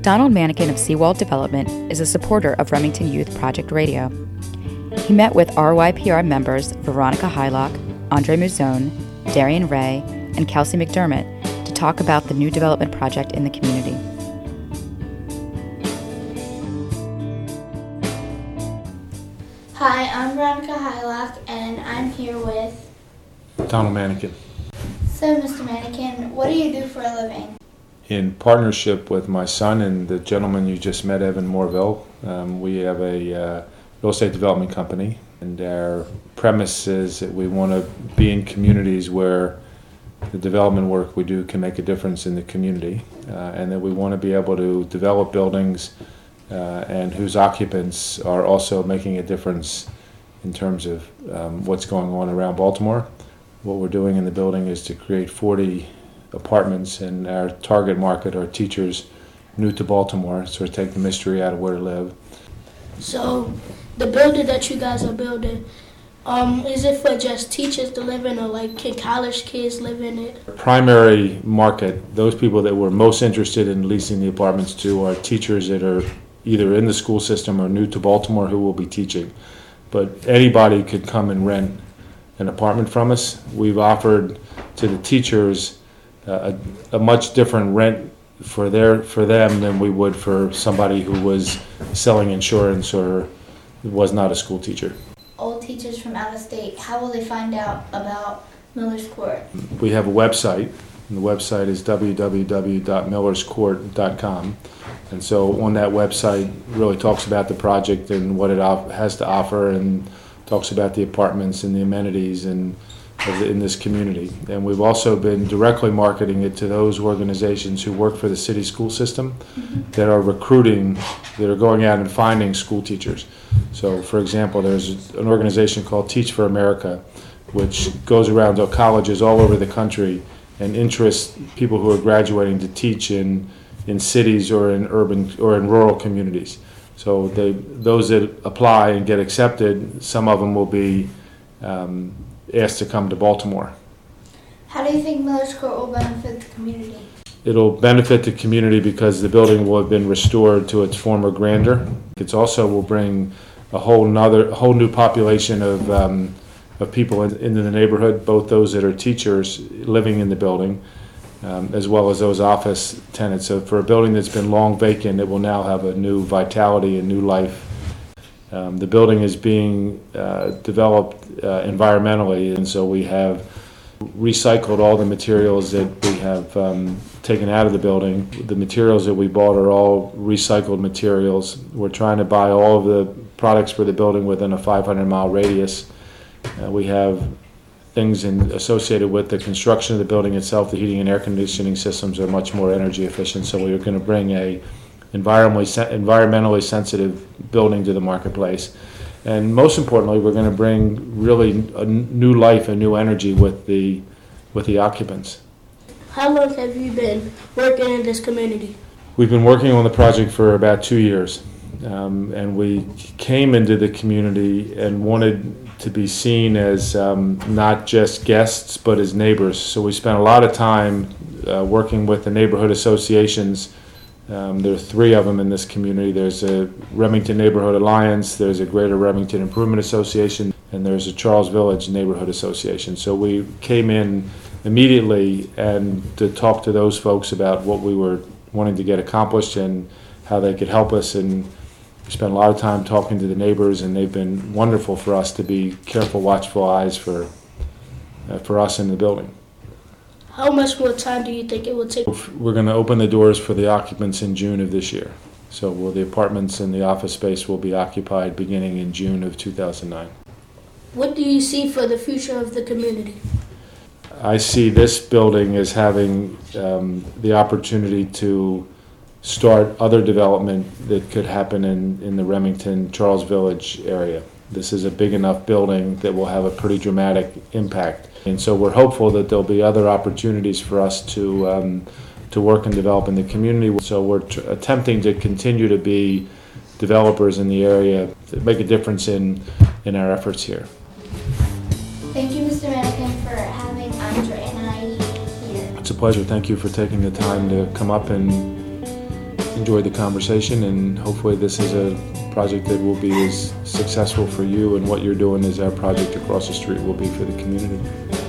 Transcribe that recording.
Donald Manikin of Seawall Development is a supporter of Remington Youth Project Radio. He met with RYPR members Veronica Hylock, Andre Muzone, Darian Ray, and Kelsey McDermott to talk about the new development project in the community. Hi, I'm Veronica Hylock, and I'm here with Donald Manikin. So, Mr. Manikin, what do you do for a living? In partnership with my son and the gentleman you just met, Evan Morville, we have a real estate development company, and our premise is that we want to be in communities where the development work we do can make a difference in the community, and that we want to be able to develop buildings and whose occupants are also making a difference in terms of what's going on around Baltimore. What we're doing in the building is to create 40 apartments, and our target market are teachers new to Baltimore, sort of take the mystery out of where to live. So the building that you guys are building, is it for just teachers to live in, or like can college kids live in it? Primary market, those people that we're most interested in leasing the apartments to are teachers that are either in the school system or new to Baltimore who will be teaching. But anybody could come and rent an apartment from us. We've offered to the teachers a much different rent for them than we would for somebody who was selling insurance or was not a school teacher. Old teachers from out of state, how will they find out about Miller's Court? We have a website, and the website is www.millerscourt.com. And so on that website really talks about the project and what it has to offer, and talks about the apartments and the amenities and in this community. And we've also been directly marketing it to those organizations who work for the city school system that are recruiting, that are going out and finding school teachers. So for example, there's an organization called Teach for America, which goes around to colleges all over the country and interests people who are graduating to teach in cities or in urban or in rural communities. So those that apply and get accepted, some of them will be asked to come to Baltimore. How do you think Miller's Court will benefit the community? It'll benefit the community because the building will have been restored to its former grandeur. It also will bring a whole new population of people into the neighborhood, both those that are teachers living in the building, as well as those office tenants. So for a building that's been long vacant, it will now have a new vitality and new life. The building is being developed environmentally, and so we have recycled all the materials that we have taken out of the building. The materials that we bought are all recycled materials. We're trying to buy all of the products for the building within a 500-mile radius. We have things associated with the construction of the building itself. The heating and air conditioning systems are much more energy efficient, so we're going to bring a environmentally sensitive building to the marketplace. And most importantly, we're going to bring really a new life and new energy with the occupants. How long have you been working in this community? We've been working on the project for about 2 years. And we came into the community and wanted to be seen as not just guests, but as neighbors. So we spent a lot of time working with the neighborhood associations. There are 3 of them in this community. There's a Remington Neighborhood Alliance, there's a Greater Remington Improvement Association, and there's a Charles Village Neighborhood Association. So we came in immediately and to talk to those folks about what we were wanting to get accomplished and how they could help us. And we spent a lot of time talking to the neighbors, and they've been wonderful for us to be careful, watchful eyes for us in the building. How much more time do you think it will take? We're going to open the doors for the occupants in June of this year. So the apartments and the office space will be occupied beginning in June of 2009. What do you see for the future of the community? I see this building as having the opportunity to start other development that could happen in the Remington, Charles Village area. This is a big enough building that will have a pretty dramatic impact. And so we're hopeful that there'll be other opportunities for us to work and develop in the community. So we're attempting to continue to be developers in the area to make a difference in our efforts here. Thank you, Mr. Manikin, for having Andre and I here. It's a pleasure. Thank you for taking the time to come up and enjoyed the conversation, and hopefully this is a project that will be as successful for you and what you're doing as our project across the street will be for the community.